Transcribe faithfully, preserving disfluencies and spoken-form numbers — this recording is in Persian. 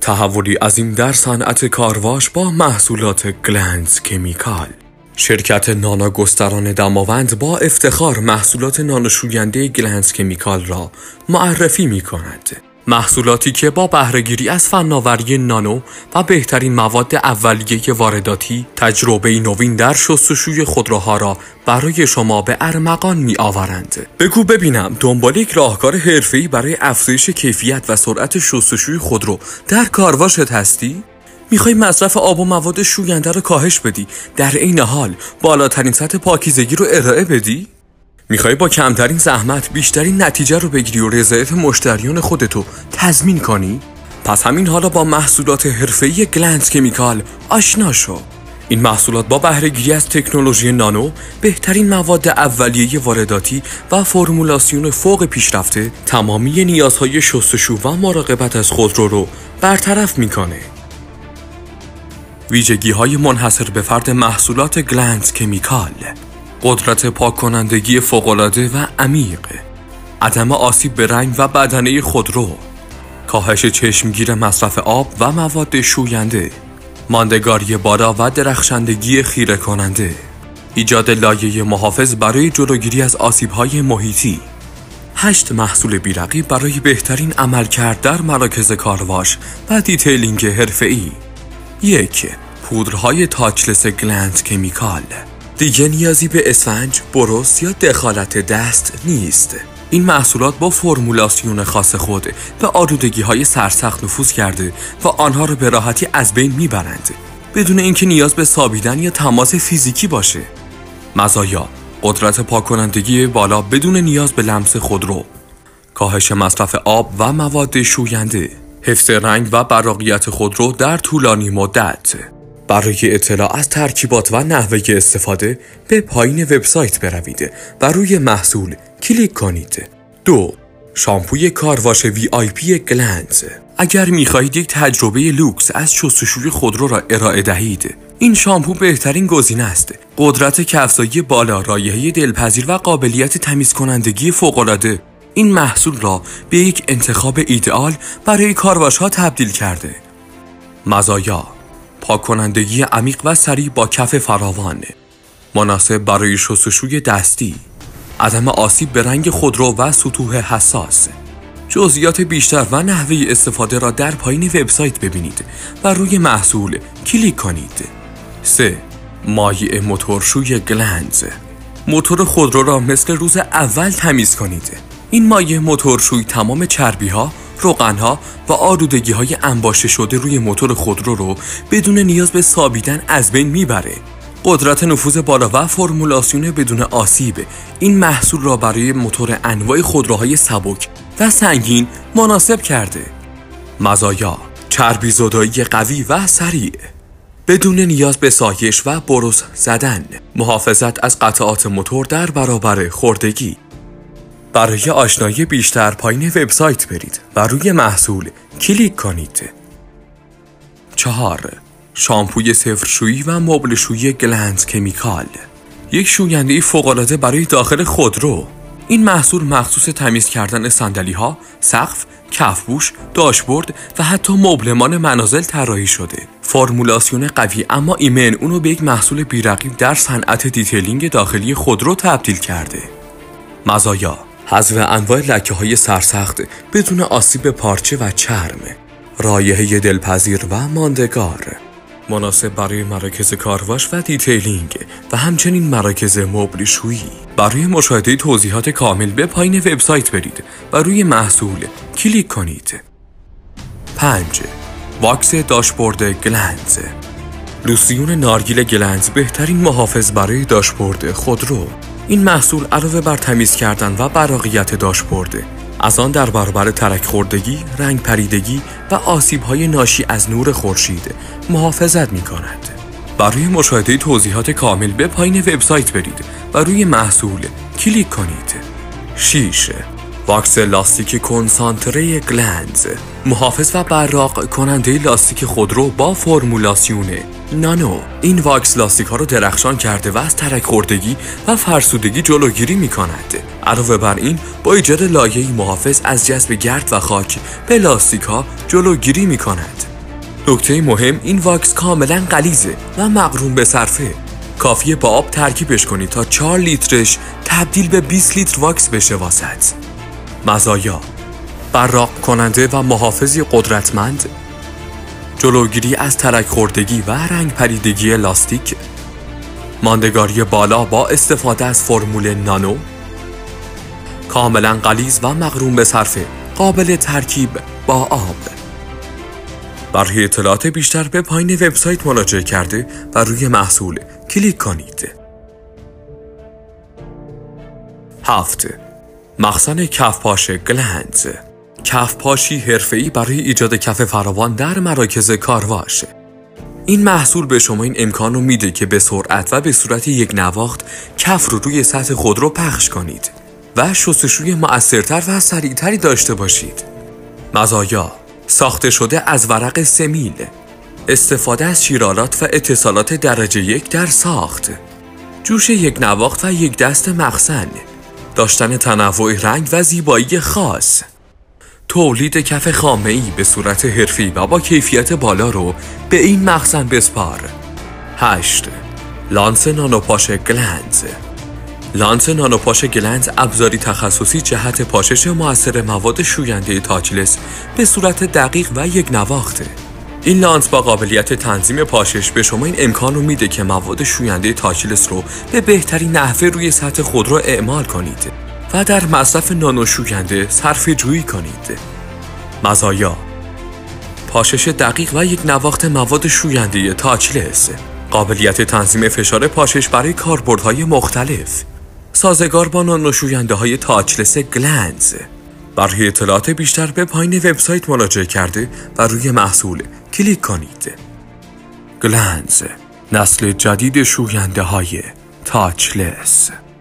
تحولی عظیم در صنعت کارواش با محصولات گلنز کمیکال. شرکت نانا گستران دماوند با افتخار محصولات نانوشوینده گلنز کمیکال را معرفی می کند. محصولاتی که با بهره‌گیری از فناوری نانو و بهترین مواد اولیه وارداتی تجربه نوین در شستشوی خودروها را برای شما به ارمغان می آورند. بگو ببینم دنبال یک راهکار حرفه‌ای برای افزایش کیفیت و سرعت شستشوی خودرو در کارواشت هستی؟ میخوای مصرف آب و مواد شوینده رو کاهش بدی، در عین حال بالاترین سطح پاکیزگی رو ارائه بدی؟ میخوای با کمترین زحمت بیشترین نتیجه رو بگیری و رضایت مشتریان خودتو تضمین کنی؟ پس همین حالا با محصولات حرفه‌ای گلنز کمیکال آشنا شو. این محصولات با بهره‌گیری از تکنولوژی نانو، بهترین مواد اولیه وارداتی و فرمولاسیون فوق پیشرفته تمامی نیازهای شستشو و مراقبت از خودرو رو برطرف میکنه. ویژگی‌های منحصر به فرد محصولات گلنز کمیکال: قدرت پاک کنندگی فوق‌العاده و عمیق، عدم آسیب به رنگ و بدنه خودرو، کاهش چشمگیر مصرف آب و مواد شوینده، ماندگاری بالا و درخشندگی خیره کننده، ایجاد لایه محافظ برای جلوگیری از آسیب‌های محیطی. هشت محصول بی‌رقیب برای بهترین عملکرد در مراکز کارواش و دیتیلینگ حرفه‌ای. یک. پودرهای تاچلس گلنز کمیکال. دیگه نیازی به اسفنج، بروس یا دخالت دست نیست. این محصولات با فرمولاسیون خاص خود به آلودگی‌های سرسخت نفوذ کرده و آنها را به راحتی از بین میبرند بدون اینکه نیاز به سابیدن یا تماس فیزیکی باشه. مزایا: قدرت پاک کنندگی بالا بدون نیاز به لمس خودرو، کاهش مصرف آب و مواد شوینده، حفظ رنگ و براقیت خودرو در طولانی مدت. برای اطلاع از ترکیبات و نحوه استفاده به پایین وبسایت بروید و روی محصول کلیک کنید. دو. شامپوی کارواش وی آی پی گلنز. اگر می‌خواهید یک تجربه لوکس از شستشوی خودرو را ارائه دهید، این شامپو بهترین گزینه است. قدرت کفزایی بالا، رایحه دلپذیر و قابلیت تمیز کنندگی فوق‌العاده این محصول را به یک انتخاب ایدئال برای کارواش‌ها تبدیل کرده. مزایا: پاک کنندگی عمیق و سریع با کف فراوان، مناسب برای شستشوی دستی، عدم آسیب به رنگ خودرو و سطوح حساس. جزئیات بیشتر و نحوه استفاده را در پایین وبسایت ببینید و روی محصول کلیک کنید. سه. مایع موتورشوی گلنز. موتور خودرو را مثل روز اول تمیز کنید. این مایع موتورشوی تمام چربی‌ها، روغن‌ها و آلودگی‌های انباشته شده روی موتور خودرو رو بدون نیاز به سابیدن از بین میبره. قدرت نفوذ بالا و فرمولاسیون بدون آسیب این محصول را برای موتور انواع خودروهای سبک و سنگین مناسب کرده. مزایا: چربی زدایی قوی و سریع، بدون نیاز به سایش و بروس زدن، محافظت از قطعات موتور در برابر خوردگی. برای آشنایی بیشتر پایین وبسایت برید و روی محصول کلیک کنید. چهار. شامپوی صفرشویی و مبلشویی گلنز کمیکال. یک شوینده فوق‌العاده برای داخل خودرو. این محصول مخصوص تمیز کردن صندلی‌ها، سقف، کفبوش، داشبورد و حتی مبلمان منازل طراحی شده. فرمولاسیون قوی اما ایمن اونو به یک محصول بی‌رقیب در صنعت دیتیلینگ داخلی خودرو تبدیل کرده. مزایا: حذف انواع لکه‌های سرسخت بدون آسیب به پارچه و چرم، رایحه دلپذیر و ماندگار، مناسب برای مراکز کارواش و دیتیلینگ و همچنین مراکز مبلشویی. برای مشاهده توضیحات کامل به پایین وبسایت برید و روی محصول کلیک کنید. پنج. واکس داشبورد گلنز. لوسیون نارگیل گلنز بهترین محافظ برای داشبورد خودرو. این محصول علاوه بر تمیز کردن و براقیت داشبورد، از آن در برابر ترک خوردگی، رنگ پریدگی و آسیب‌های ناشی از نور خورشید محافظت می‌کند. برای مشاهده توضیحات کامل به پایین وبسایت برید و روی محصول کلیک کنید. شش. واکس لاستیک کنسانتره گلنز. محافظ و براق کننده لاستیک خودرو با فرمولاسیون نانو. این واکس لاستیک ها رو درخشان کرده و از ترک خوردگی و فرسودگی جلوگیری می کند. علاوه بر این با ایجاد لایه‌ای محافظ از جذب گرد و خاک به لاستیک ها جلوگیری می کند. نکته مهم، این واکس کاملا غلیظه و مقرون به صرفه. کافیه با آب ترکیبش کنید تا چهار لیترش تبدیل به بیست لیتر واکس بشه واسط. مزایا: براق کننده و محافظی قدرتمند، جلوگیری از ترک خوردگی و رنگ پریدگی لاستیک، ماندگاری بالا با استفاده از فرمول نانو، کاملا غلیظ و مقرون به صرفه، قابل ترکیب با آب. برای اطلاعات بیشتر به پایین وبسایت مراجعه کرده و روی محصول کلیک کنید. هفت. مخزن کف پاش گلنز. کف پاشی حرفه‌ای برای ایجاد کف فراوان در مراکز کارواش. این محصول به شما این امکان رو میده که به سرعت و به صورت یک نواخت کف رو روی سطح خودرو پخش کنید و شستشوی مؤثرتر و سریعتری داشته باشید. مزایا: ساخته شده از ورق سمیل، استفاده از شیرالات و اتصالات درجه یک در ساخت، جوش یک نواخت و یک دست مخزن، داشتن تنوع رنگ و زیبایی خاص. تولید کف خامه‌ای به صورت حرفی و با کیفیت بالا رو به این مخزن بسپار. هشت. لانس نانوپاش گلنز. لانس نانوپاش گلنز ابزاری تخصصی جهت پاشش مؤثر مواد شوینده تاچلس به صورت دقیق و یک نواخته. این لانس با قابلیت تنظیم پاشش به شما این امکان رو میده که مواد شوینده تاچلس رو به بهترین نحوه روی سطح خودرو اعمال کنید و در مصرف نانو شوینده صرفه جویی کنید. مزایا: پاشش دقیق و یک نواخت مواد شوینده تاچلس، قابلیت تنظیم فشار پاشش برای کاربردهای مختلف، سازگار با نانو شوینده های تاچلس گلنز. برای اطلاعات بیشتر به پایین وبسایت مراجعه کرده و روی محصول کلیک کنید. گلنز، نسل جدید شوینده های تاچلس.